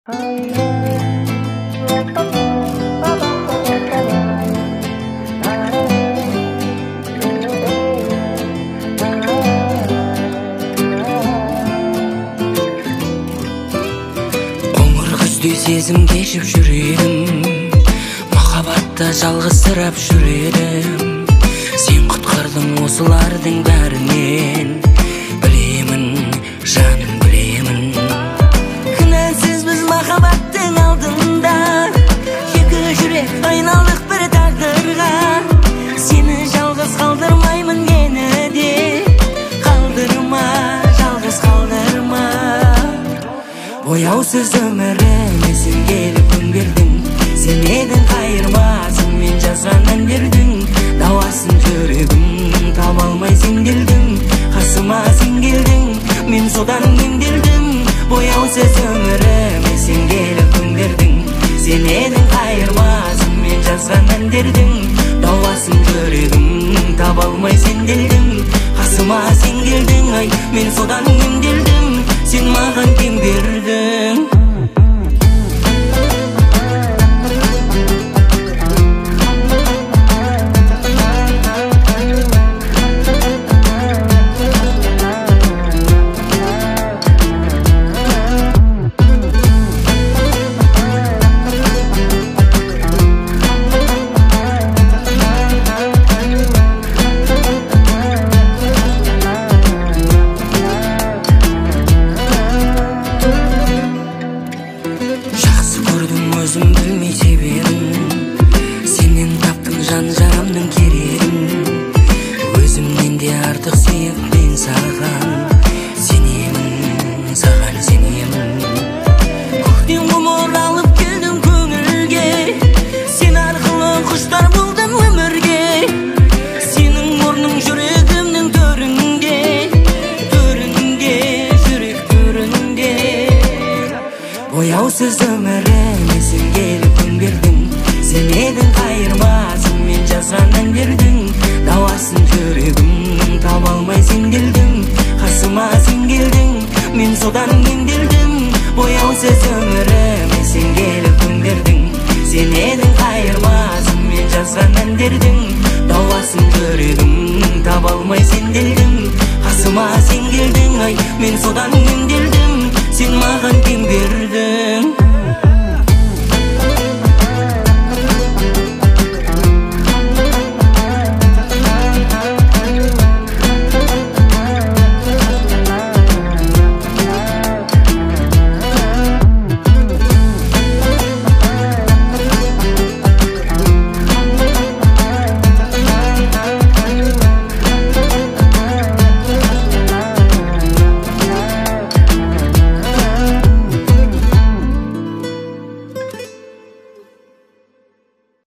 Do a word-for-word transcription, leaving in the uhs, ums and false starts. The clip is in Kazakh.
Сезім кешіп жүрегім, махаббатта жалғызсырап жүрегім. Сен құтқардың осылардың бәрінен, білемін, жаным білемін. Кінәсіз біз махаббаттың алдында, екі жүрек айналдық бір тағдырға. Сені жалғыз қалдырмаймын, мені де қалдырма, жалғыз қалдырма. Бояусыз өміріме сен келіп күн бердің, сен едің қайырмасын мен жазған ән бердің. Дауасын жүрегім таба алмай сенделдім, қасыма сен келдің, мен содан емделдім. Бояусыз өміріме сен келіп күн бердің, сен едің қайырмасын мен жазған ән бердің. Дауасын жүрегім таба алмай сенделдім, қасыма сен келдің, ай мен содан емделдім. Сен маған кем бердің. Өзім білмей себебін, сенен таптың жан жарамның керегін. Өзімнен де артық сүйіп мен саған сенемін, саған сенемін. Көктен ғұмыр алып келдің көңілге, сен арқылы құштар болдым өмірге. Сенің орның жүрегімнің төрінде, төрінде, жүрек төрінде. Бояусыз өміріме сен келіп күн бердің, сен едің қайырмасын мен жазған ән бердің. Дауасын жүрегім таба алмай сенделдім, қасыма сен келдің, мен содан емделдім. Бояусыз өміріме сен келіп күн бердің, сен едің қайырмасын мен жазған ән бердің. Дауасын жүрегім таба алмай сенделдім, қасыма сен келдің, ай мен содан емделдім. Сен маған кем бердің.